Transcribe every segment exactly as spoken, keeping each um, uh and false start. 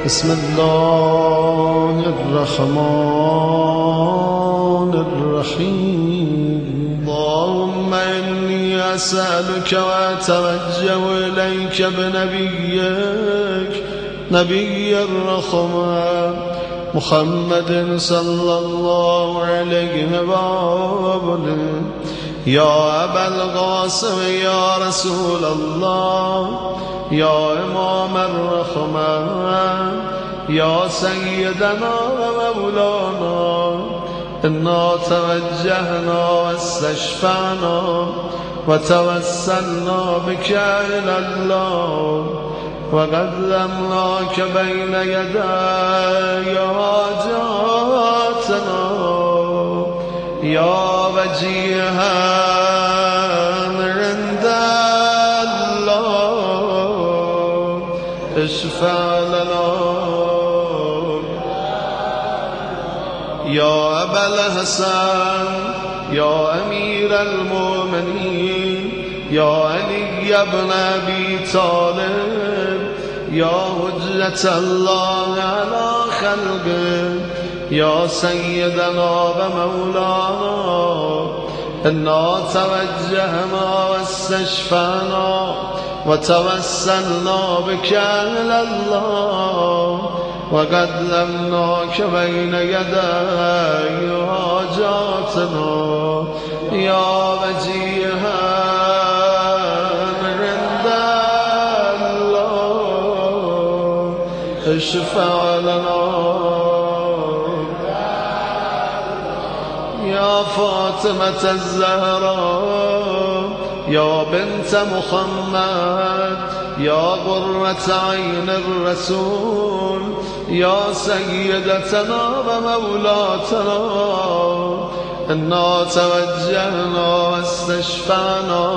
بسم الله الرحمن الرحيم اللهم إني أسألك وأتوجه إليك بنبيك نبي الرحمة محمد صلى الله عليه وآله يا أبا القاسم يا رسول الله يا إمام الرحمة يا سيدنا ومولانا إنا توجهنا واستشفعنا وتوسلنا بك إلى الله وقدمناك بين يدي حاجاتنا يا وجيها عند الله اشفع لنا يا أبا الحسن يا أمير المؤمنين يا علي بن أبي طالب يا حجة الله على خلقه يا سيدنا ومولانا إنا توجهنا واستشفعنا وتوسلنا بك إلى الله وقدمناك بين يدي حاجاتنا يا وجيها عند الله اشفع لنا يا فاطمة الزهراء يا بنت محمد يا قرة عين الرسول يا سيدتنا ومولاتنا إنا توجهنا واستشفعنا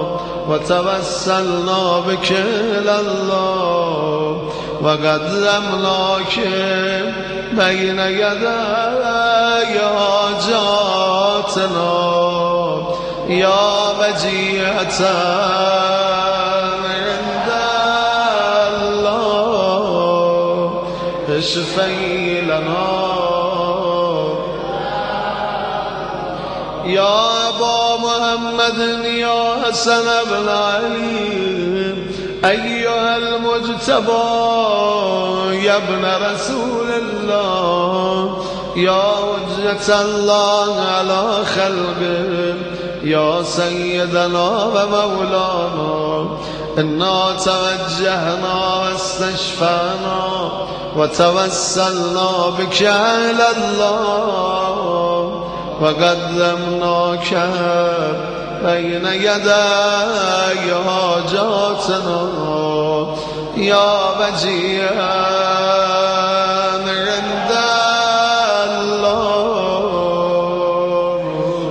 وتوسلنا بك إلى الله وقدمناك بين يدي حاجاتنا يا وجيهة عند الله اشفي لنا يا أبا محمد يا حسن بن علي أيها المجتبى يا ابن رسول الله يا حجة الله على خلقه يا سيدنا ومولانا إنا توجهنا واستشفعنا وتوسلنا بك إلى الله وقدمناك بين يدي حاجاتنا يا وجيها عند الله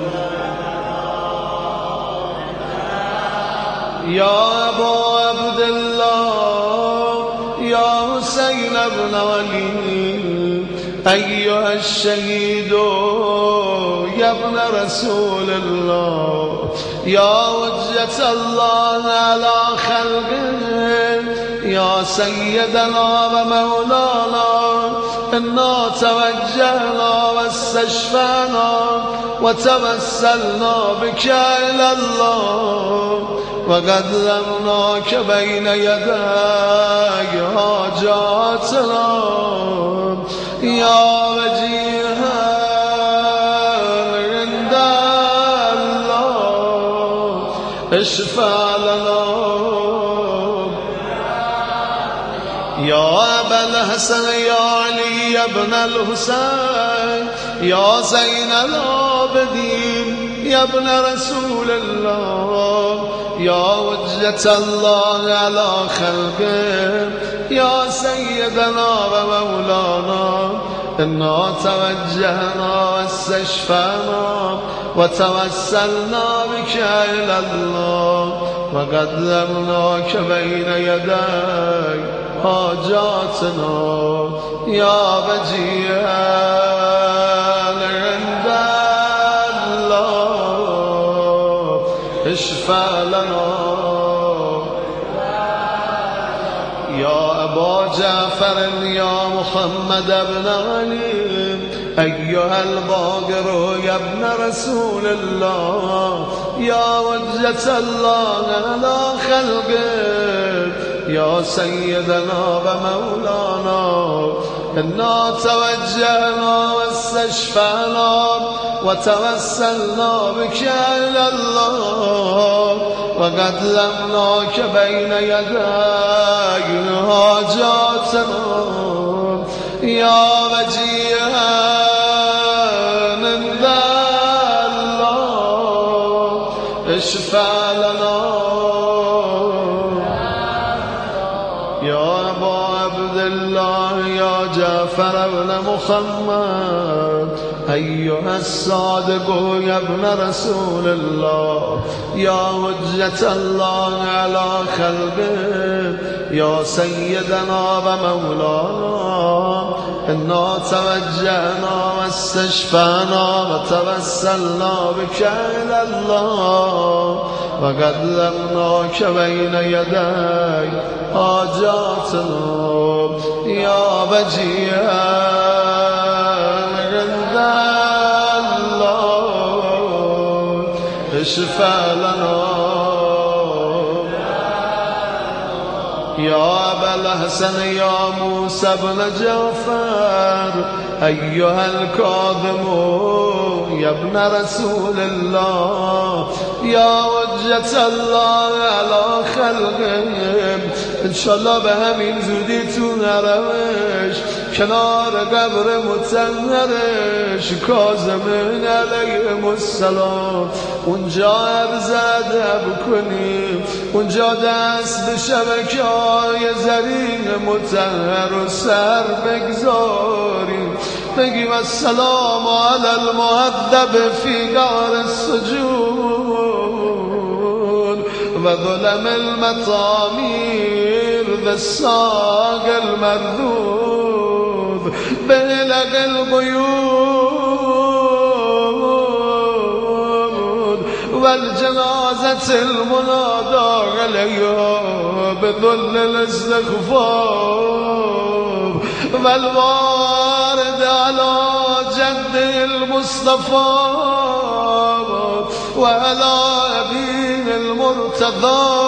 يا أبا عبد الله يا حسين بن علي أيها الشهيد يا ابن رسول الله يا حجة الله على خلقه يا سيدنا ومولانا إنا توجهنا واستشفعنا وتوسلنا بك إلى الله وقدمناك بين يدي حاجاتنا يا وجيها عند الله اشفع لنا يا أبا الحسن يا علي بن الحسين يا زين العابدين يا ابن رسول الله يا حجة الله على خلقه يا سيدنا ومولانا إنا توجهنا واستشفعنا وتوسلنا بك إلى الله وقدمناك بين يدي حاجاتنا يا وجيها عند الله اشفع لنا يا أبا جعفر يا محمد بن علي أيها الباقر يا ابن رسول الله يا وجة الله على خلقه يا سيدنا ومولانا إنا توجهنا واستشفعنا وتوسلنا بك إلى الله وقدمناك بين يدي حاجاتنا يا وجيها عند الله اشفع لنا يا أبا عبد الله يا جعفر بن محمد أيها الصادق يا ابن رسول الله يا وجة الله على خلقه يا سيدنا ومولانا إنا توجهنا واستشفعنا وتوسلنا بك إلى الله وقدمناك بين يدي حاجاتنا يا وجيها عند الله اشفع لنا يا أبا الحسن يا موسى بن جعفر أيها الكاظم يا ابن رسول الله يا وجة الله على خلقه إن شاء الله به همین زودی تو نروش کنار قبر مطهرش کاظمین علیهم السلام اونجا عرض ادب کنیم اونجا دست به شبکه های زرین مطهر و سر بگذاریم بگیم السلام علی المهذب فی دار السجود و ظلم المطامیر ذا الساق المردود بلغ القيود والجنازة المنادى عليها بذل الاستغفار والوارد على جد المصطفى وعلى أبيه المرتضى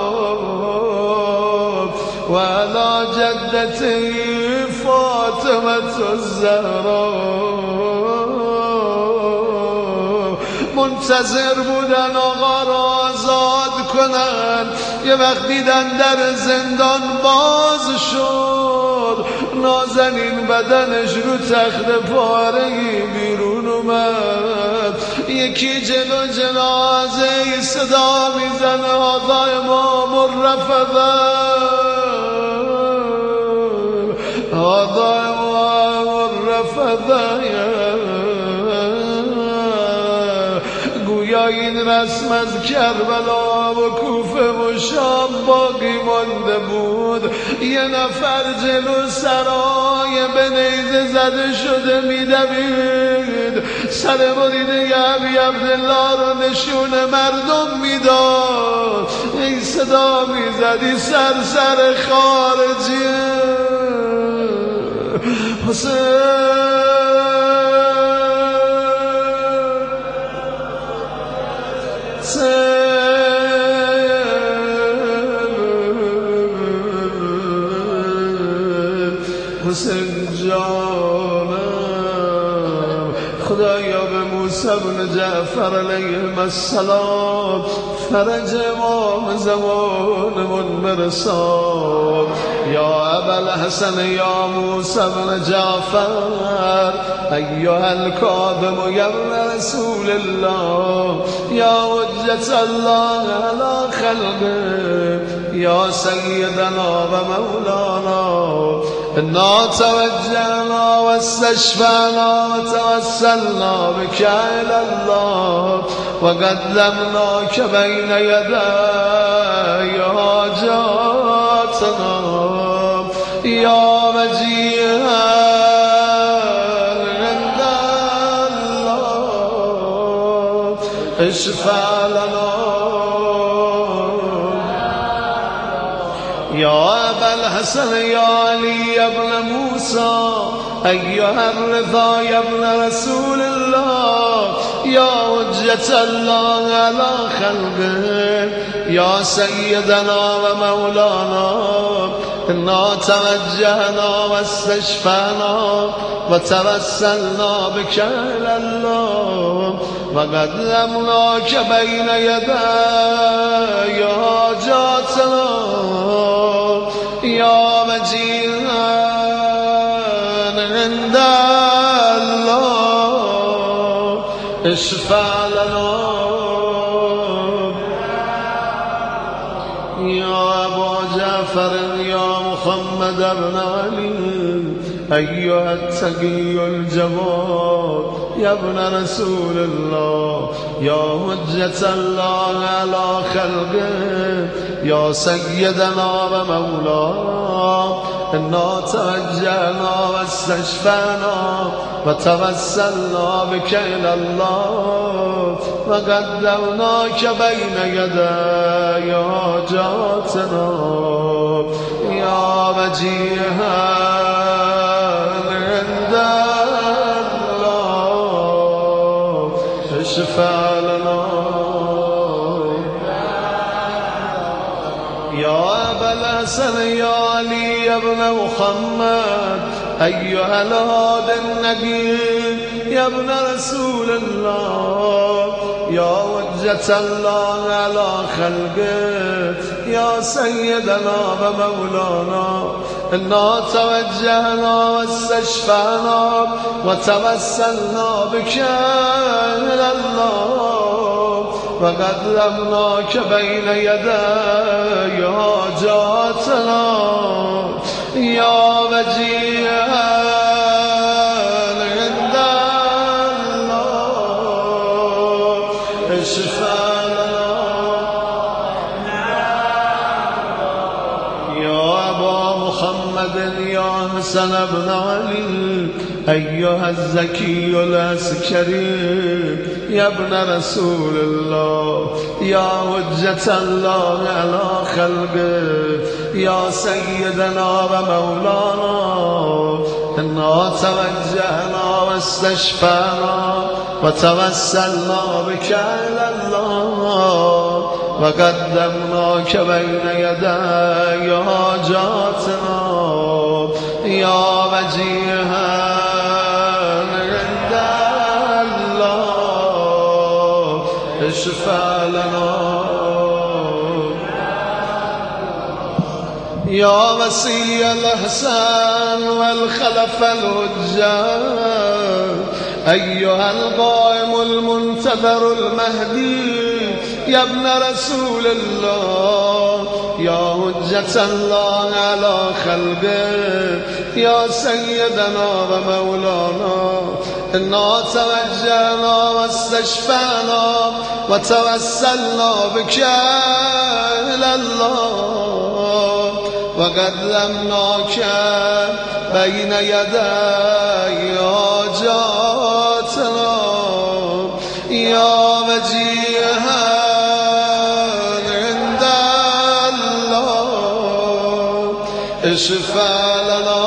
وعلى جدته فاطمة الزهراء منتظر بودن آقا را آزاد کنن یه وقت دیدن در زندان باز شد نازنین بدنش رو تخت پاره‌ای بیرون اومد یکی جلو جنازه صدا میزنه آقا امام الرفضه آقا امام الرفضه گویا این رسم از کربلا و کوفه و شام باقی مانده بود یه نفر جلو سرای به نیزه زده شده میدوید سر بریده ابی عبدالله رو نشون مردم میداد این صدا میزدی سر سر خارجی حسین حسین جانم خدایا به موسی بن جعفر علیه السلام فرج امام زمانمون برسان یا ابا الحسن یا موسی بن جعفر ایها الکاظم یا ابن رسول الله یا حجت الله علی خلقه یا سیدنا و مولانا انا توجهنا واستشفعنا وتوسلنا بك الى الله وقدمناك بين يدي حاجاتنا يا وجيها عند الله اشفع لنا يا أبا الحسن يا علي يا ابن موسى أيها الرضا يا ابن رسول الله يا حجة الله على خلقه يا سيدنا ومولانا إنا توجهنا واستشفعنا وتوسلنا بك إلى الله وقدمناك بين يدي حاجاتنا يا وجيها عند الله اشفع لنا يا أبا جعفر يا محمد بن علي أيها التقي الجواد يا ابن رسول الله يا حجة الله على خلقه يا سيدنا ومولانا إنا توجهنا واستشفعنا وتوسلنا بك إلى الله وقدمناك بين يدي حاجاتنا يا وجيها عند الله اشفع لنا يا أبا الحسن يا علي يا ابن محمد أيها الهادي النبي يا ابن رسول الله يا حجة الله على خلقه يا سيدنا ومولانا إنا توجهنا واستشفعنا وتوسلنا بك إلى الله وقدمناك بين يدي حاجاتنا يا وجيها عند الله اشفع لنا يا أبا محمد يا حسن بن علي أيها الزكي العسكري يا ابن رسول الله يا حجة الله على خلقه يا سيدنا ومولانا إنا توجهنا واستشفعنا وتوسلنا بك إلى الله وقدمناك بين يدي حاجاتنا يا وجيها عند الله اشفع لنا يا وصي الإحسان والخلف الحجة أيها القائم المنتظر المهدي يا ابن رسول الله يا حجة الله على خلقه يا سيدنا ومولانا إنا توجهنا واستشفعنا وتوسلنا بك إلى الله وقدمناك بين يدي حاجاتنا يا وجيها عند الله اشفع لنا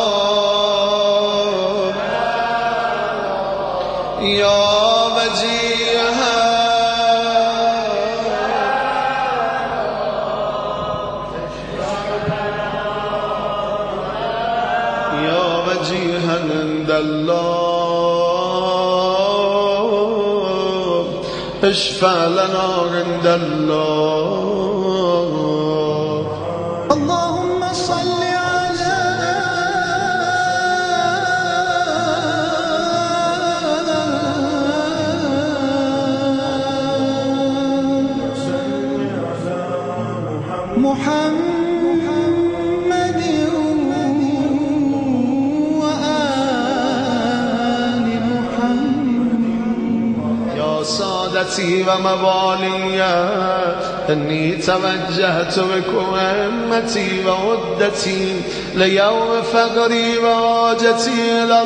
يا وجيها يا وجيها عند الله اشفع لنا عند الله اللهم صل على محمد وآل محمد يا سادتي وموالي إني توجهت بكم أمتي وعدتي ليوم فقري وحاجتي إلى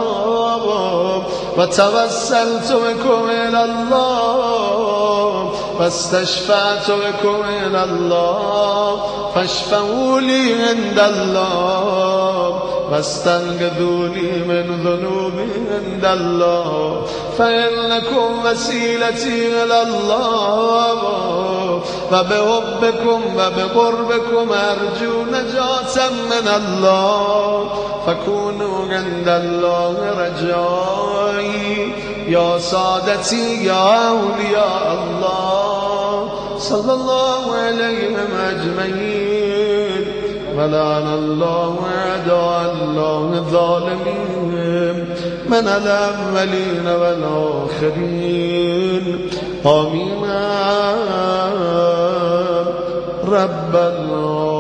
الله وتوسلت بكم إلى الله فاستشفعت بكم إلى الله فاشفعوا لي عند الله واستنقذوا لي من ذنوبي عند الله فإنكم وسيلتي إلى الله وبحبكم وبقربكم أرجو نجاة من الله فكونوا عند الله رجائي يا سادتي يا أولياء الله صلى الله عليهم أجمعين ولعن الله أعداء الله الظالمين من الأولين والآخرين آمين رب العالمين.